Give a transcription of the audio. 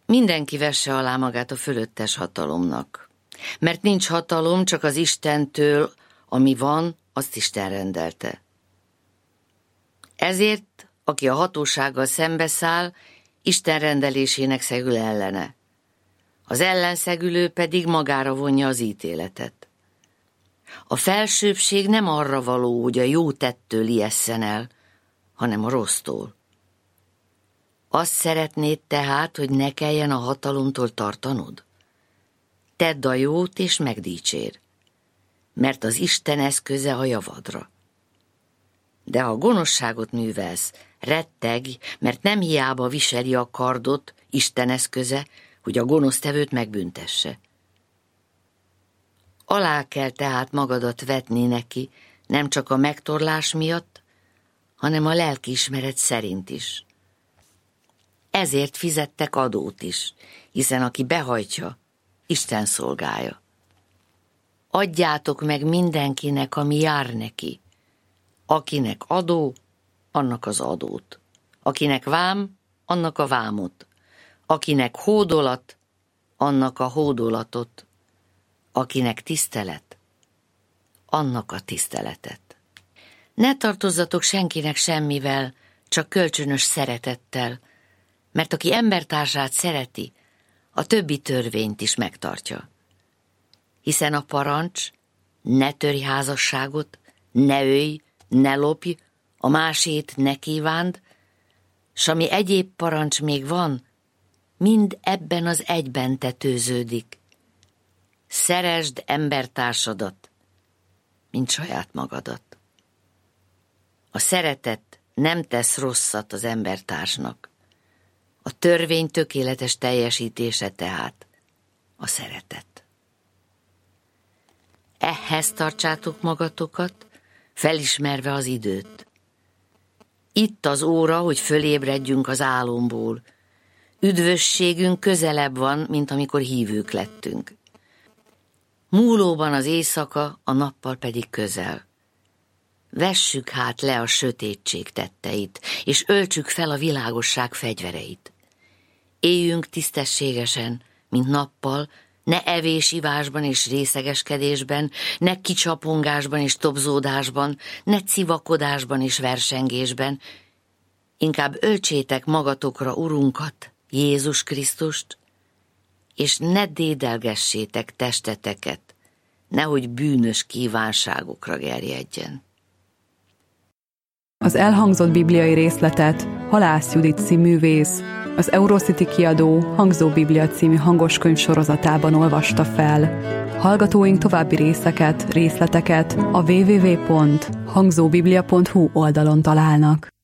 Mindenki vesse alá magát a fölöttes hatalomnak. Mert nincs hatalom, csak az Istentől, ami van, azt Isten rendelte. Ezért, aki a hatósággal szembeszáll, Isten rendelésének szegül ellene. Az ellenszegülő pedig magára vonja az ítéletet. A felsőbbség nem arra való, hogy a jó tettől ijesszen el, hanem a rossztól. Azt szeretnéd tehát, hogy ne kelljen a hatalomtól tartanod? Tedd a jót és megdicsér, mert az Isten eszköze a javadra. De ha gonoszságot művelsz, retteg, mert nem hiába viseli a kardot, Isten eszköze, hogy a gonosztevőt megbüntesse. Alá kell tehát magadat vetni neki, nem csak a megtorlás miatt, hanem a lelkiismeret szerint is. Ezért fizettek adót is, hiszen aki behajtja, Isten szolgája. Adjátok meg mindenkinek, ami jár neki. Akinek adó, annak az adót. Akinek vám, annak a vámot. Akinek hódolat, annak a hódolatot. Akinek tisztelet, annak a tiszteletet. Ne tartozzatok senkinek semmivel, csak kölcsönös szeretettel, mert aki embertársát szereti, a többi törvényt is megtartja. Hiszen a parancs, ne törj házasságot, ne ölj, ne lopj, a másét ne kívánd, s ami egyéb parancs még van, mind ebben az egyben tetőződik. Szeresd embertársadat, mint saját magadat. A szeretet nem tesz rosszat az embertársnak. A törvény tökéletes teljesítése tehát a szeretet. Ehhez tartsátok magatokat, felismerve az időt. Itt az óra, hogy fölébredjünk az álomból. Üdvösségünk közelebb van, mint amikor hívők lettünk. Múlóban az éjszaka, a nappal pedig közel. Vessük hát le a sötétség tetteit, és öltsük fel a világosság fegyvereit. Éljünk tisztességesen, mint nappal, ne evés-ivásban és részegeskedésben, ne kicsapongásban és tobzódásban, ne civakodásban és versengésben. Inkább öltsétek magatokra Urunkat, Jézus Krisztust, és ne dédelgessétek testeteket, nehogy bűnös kívánságokra gerjedjen. Az elhangzott bibliai részletet Halász Judit színművész az Eurocity kiadó Hangzó Biblia című hangoskönyv sorozatában olvasta fel. Hallgatóink további részleteket a www.hangzóbiblia.hu oldalon találnak.